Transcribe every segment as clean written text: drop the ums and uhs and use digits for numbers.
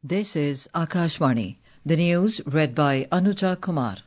This is Akashvani. The news read by Anuja Kumar.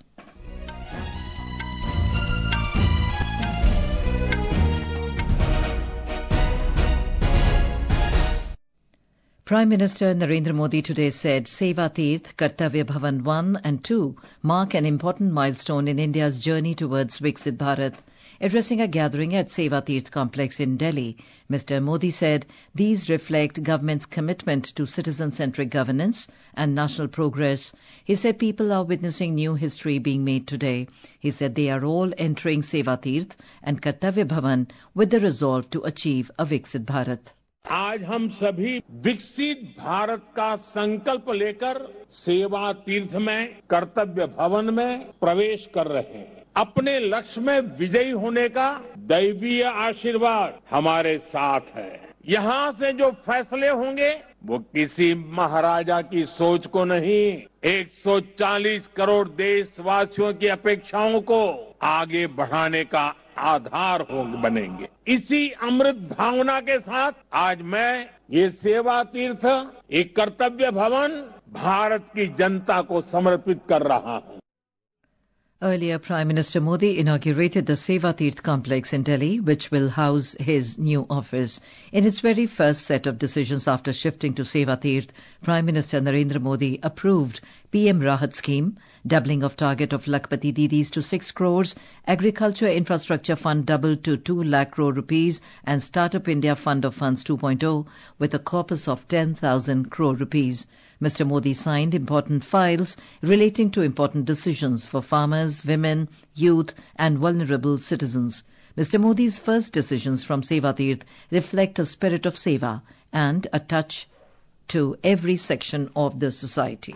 Prime Minister Narendra Modi today said Seva Tirth, Kartavya Bhavan 1 and 2 mark an important milestone in India's journey towards Viksit Bharat. Addressing a gathering at Seva Tirth complex in Delhi, Mr. Modi said these reflect government's commitment to citizen-centric governance and national progress. He said people are witnessing new history being made today. He said they are all entering Seva Tirth and Kartavya Bhavan with the resolve to achieve a Viksit Bharat. आज हम सभी विकसित भारत का संकल्प लेकर सेवा तीर्थ में, कर्तव्य भवन में प्रवेश कर रहे हैं। अपने लक्ष्य में विजयी होने का दैवीय आशीर्वाद हमारे साथ है। यहाँ से जो फैसले होंगे वो किसी महाराजा की सोच को नहीं, 140 करोड़ देशवासियों की अपेक्षाओं को आगे बढ़ाने का आधार बनेंगे। इसी अमृत भावना के साथ आज मैं ये सेवा तीर्थ, एक कर्तव्य भवन भारत की जनता को समर्पित कर रहा हूं। Earlier, Prime Minister Modi inaugurated the Seva Tirth complex in Delhi, which will house his new office. In its very first set of decisions after shifting to Seva Tirth, Prime Minister Narendra Modi approved PM Rahat scheme, doubling of target of Lakhpati Didis to 6 crores, Agriculture Infrastructure Fund doubled to 2 lakh crore rupees, and Startup India Fund of Funds 2.0 with a corpus of 10,000 crore rupees. Mr. Modi signed important files relating to important decisions for farmers, women, youth and vulnerable citizens. Mr. Modi's first decisions from Seva Tirth reflect a spirit of seva and a touch to every section of the society.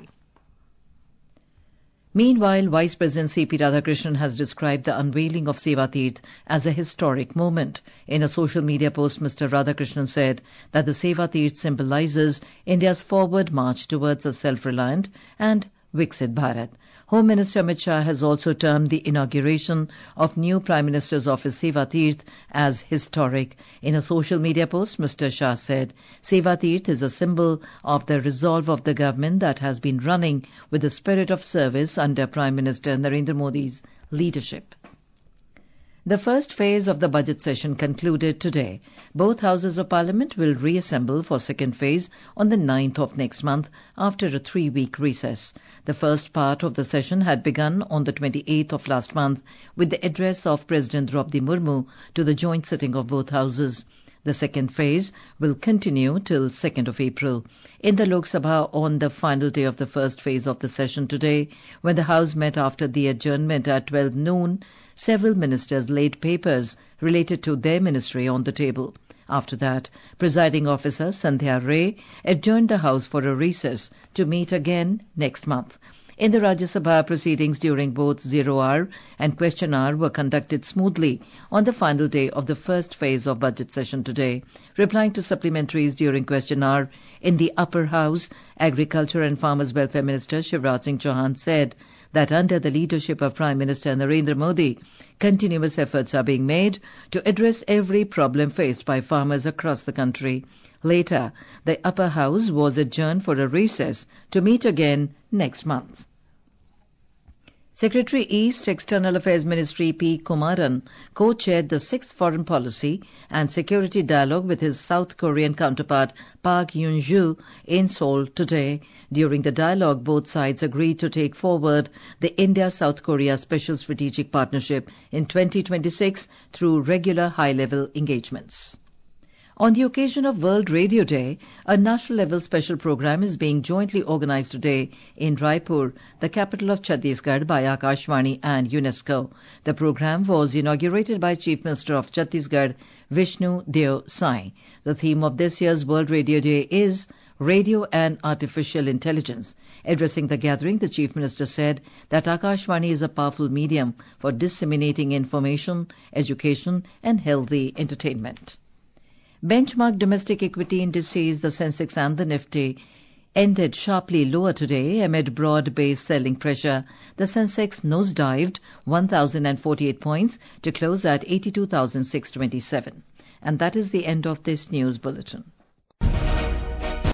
Meanwhile, Vice President C.P. Radhakrishnan has described the unveiling of Seva Tirth as a historic moment. In a social media post, Mr. Radhakrishnan said that the Seva Tirth symbolizes India's forward march towards a self-reliant and Viksit Bharat. Home Minister Amit Shah has also termed the inauguration of new Prime Minister's office Seva Tirth as historic. In a social media post, Mr. Shah said, Seva Tirth is a symbol of the resolve of the government that has been running with the spirit of service under Prime Minister Narendra Modi's leadership. The first phase of the budget session concluded today. Both houses of parliament will reassemble for second phase on the 9th of next month after a 3-week recess. The first part of the session had begun on the 28th of last month with the address of President Draupadi Murmu to the joint sitting of both houses. The second phase will continue till 2nd of April. In the Lok Sabha on the final day of the first phase of the session today, when the House met after the adjournment at 12 noon, several ministers laid papers related to their ministry on the table. After that, Presiding Officer Sandhya Ray adjourned the House for a recess to meet again next month. In the Rajya Sabha, proceedings during both zero hour and question hour were conducted smoothly on the final day of the first phase of budget session today. Replying to supplementaries during question hour in the upper house, Agriculture and Farmers Welfare Minister Shivraj Singh Chauhan said that under the leadership of Prime Minister Narendra Modi, continuous efforts are being made to address every problem faced by farmers across the country. Later, the upper house was adjourned for a recess to meet again next month. Secretary East External Affairs Ministry P. Kumaran co-chaired the 6th Foreign Policy and Security Dialogue with his South Korean counterpart Park Yoon-joo in Seoul today. During the dialogue, both sides agreed to take forward the India-South Korea Special Strategic Partnership in 2026 through regular high-level engagements. On the occasion of World Radio Day, a national-level special program is being jointly organized today in Raipur, the capital of Chhattisgarh, by Akashvani and UNESCO. The program was inaugurated by Chief Minister of Chhattisgarh, Vishnu Deo Sai. The theme of this year's World Radio Day is Radio and Artificial Intelligence. Addressing the gathering, the Chief Minister said that Akashvani is a powerful medium for disseminating information, education and healthy entertainment. Benchmark domestic equity indices, the Sensex and the Nifty, ended sharply lower today amid broad-based selling pressure. The Sensex nosedived 1,048 points to close at 82,627. And that is the end of this news bulletin.